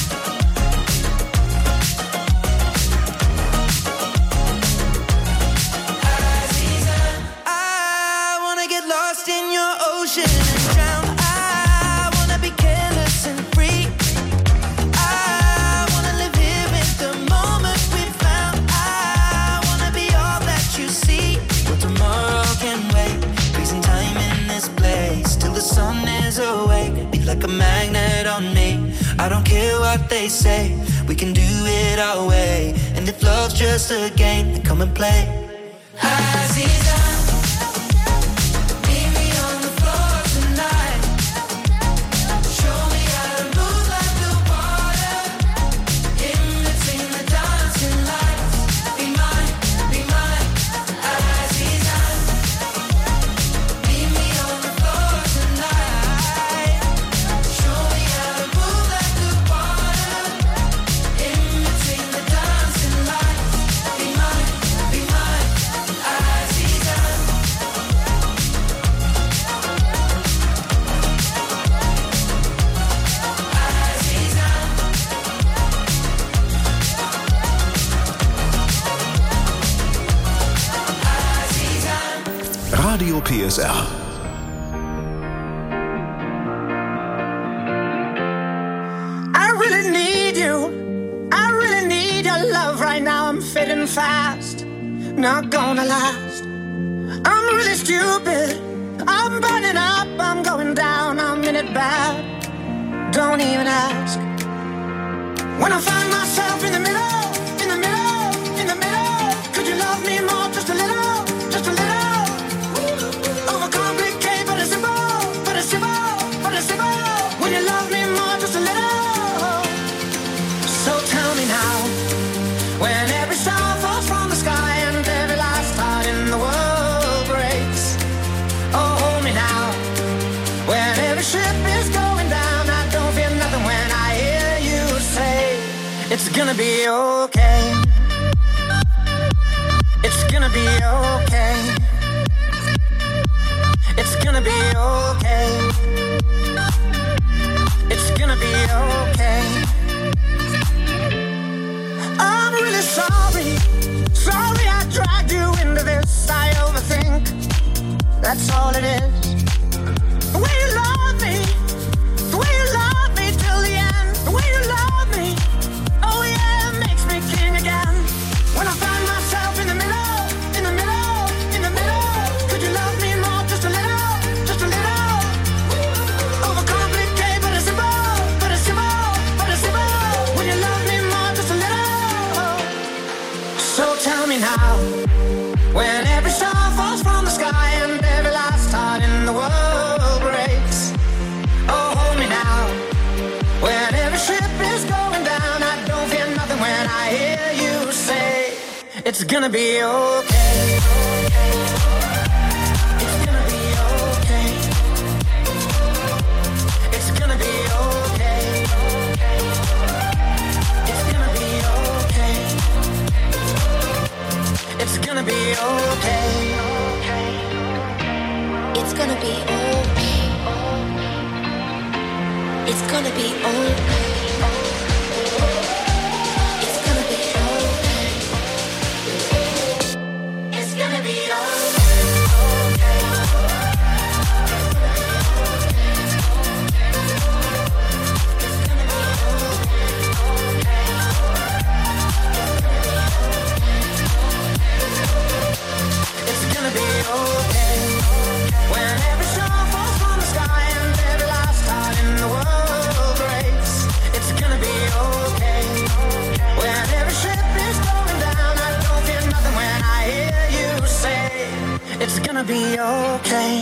I wanna get lost in your ocean and drown. I wanna be careless and free. I wanna live here in the moment we found. I wanna be all that you see. Well, tomorrow can wait. Freezing time in this place till the sun is awake. Be like a magnet on me. I don't care what they say. We can do it our way. And if love's just a game, then come and play. Aziza, meet me on the floor tonight. Show me how to move like the water. In between the dancing lights. Be mine, Aziza. Meet me on the floor tonight. Show me how to move like the water. In between the dancing lights. Be mine, Aziza. Radio PSR. I really need you. I really need your love right now. I'm fading fast, not gonna last. I'm really stupid. I'm burning up, I'm going down, I'm in it bad. Don't even ask. When I find myself in the middle, could you love me more, just a little, just a little? Overcomplicate, but it's simple, but it's simple, but it's simple. When you love me more, just a little. So tell me now, when every star falls from the sky and every last heart in the world breaks. Oh, hold me now, when every ship is going down. I don't feel nothing when I hear you say, it's gonna be okay. It's gonna be okay. It's gonna be okay. It's gonna be okay. I'm really sorry. Sorry I dragged you into this. I overthink. That's all it is. The way you love me. The way you love me till the end. The way you love me. Oh yeah, it makes me king again. When I find myself in the middle. Could you love me more, just a little, just a little? Overcomplicate, but it's simple, but it's simple, but it's simple. When you love me more, just a little. So tell me now, when every star falls from the sky and every light It's gonna be okay. It's gonna be okay. It's gonna be okay. It's gonna be okay. It's gonna be okay. It's gonna be okay. It's gonna be okay.